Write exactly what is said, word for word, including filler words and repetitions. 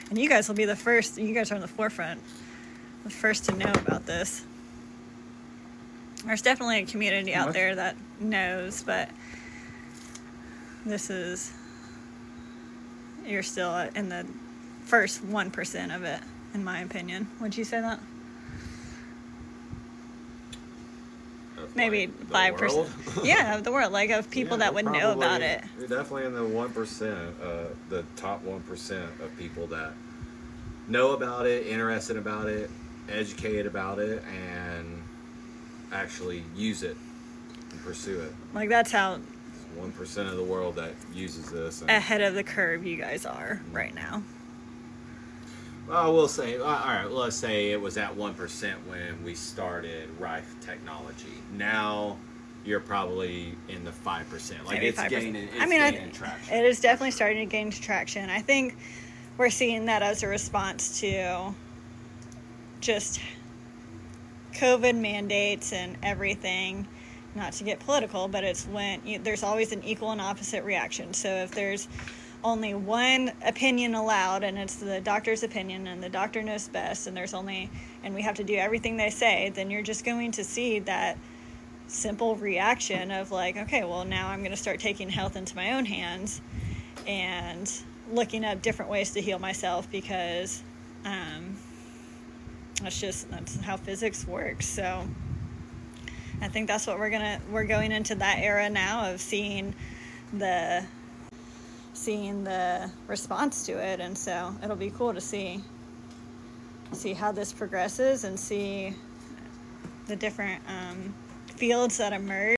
And you guys will be the first, you guys are on the forefront, the first to know about this. There's definitely a community out there that knows, but this is, you're still in the first one percent of it, in my opinion. Would you say that? Of Maybe like five percent. Yeah, of the world, like of people Yeah, that would probably, know about it. You're definitely in the one percent, uh, the top one percent of people that know about it, interested about it, educated about it, and actually use it and pursue it. Like, that's how one percent of the world that uses this. And, ahead of the curve you guys are right now. well, we'll say, all right, let's say it was at one percent when we started Rife Technology. Now you're probably in the five percent. Like, Maybe it's five percent. gaining, it's I mean, I, gaining traction. it is definitely starting to gain traction. I think we're seeing that as a response to just COVID mandates and everything. Not to get political, but it's when you, there's always an equal and opposite reaction. So if there's only one opinion allowed, and it's the doctor's opinion, and the doctor knows best, and there's only, and we have to do everything they say, then you're just going to see that simple reaction of like, okay, well, now I'm going to start taking health into my own hands and looking up different ways to heal myself, because um, that's just, that's how physics works. So I think that's what we're gonna we're going into that era now of seeing the seeing the response to it, and so it'll be cool to see see how this progresses and see the different um, fields that emerge.